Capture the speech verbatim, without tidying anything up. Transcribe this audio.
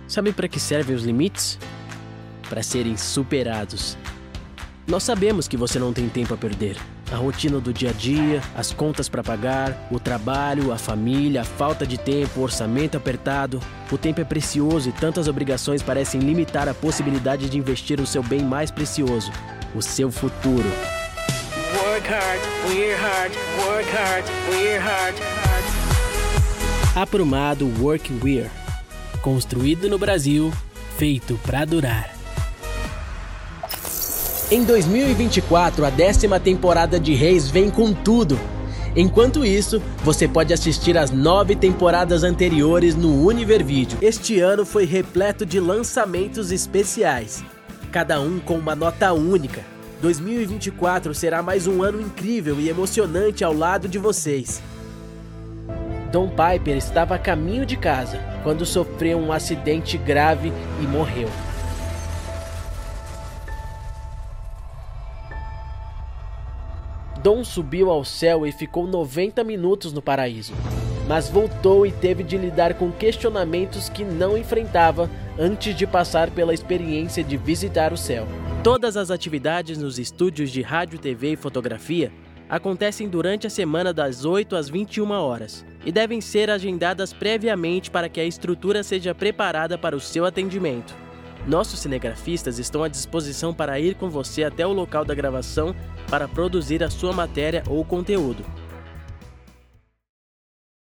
Sabe para que servem os limites? Para serem superados. Nós sabemos que você não tem tempo a perder. A rotina do dia a dia, as contas para pagar, o trabalho, a família, a falta de tempo, o orçamento apertado. O tempo é precioso e tantas obrigações parecem limitar a possibilidade de investir o seu bem mais precioso, o seu futuro. Work hard, we're hard, work hard, we're hard, hard. Aprumado Workwear. Construído no Brasil, feito para durar. Em dois mil e vinte e quatro, a décima temporada de Reis vem com tudo. Enquanto isso, você pode assistir as nove temporadas anteriores no Univer Video. Este ano foi repleto de lançamentos especiais, cada um com uma nota única. dois mil e vinte e quatro será mais um ano incrível e emocionante ao lado de vocês. Don Piper estava a caminho de casa quando sofreu um acidente grave e morreu. Dom subiu ao céu e ficou noventa minutos no paraíso, mas voltou e teve de lidar com questionamentos que não enfrentava antes de passar pela experiência de visitar o céu. Todas as atividades nos estúdios de rádio, T V e fotografia acontecem durante a semana das oito às vinte e uma horas e devem ser agendadas previamente para que a estrutura seja preparada para o seu atendimento. Nossos cinegrafistas estão à disposição para ir com você até o local da gravação para produzir a sua matéria ou conteúdo.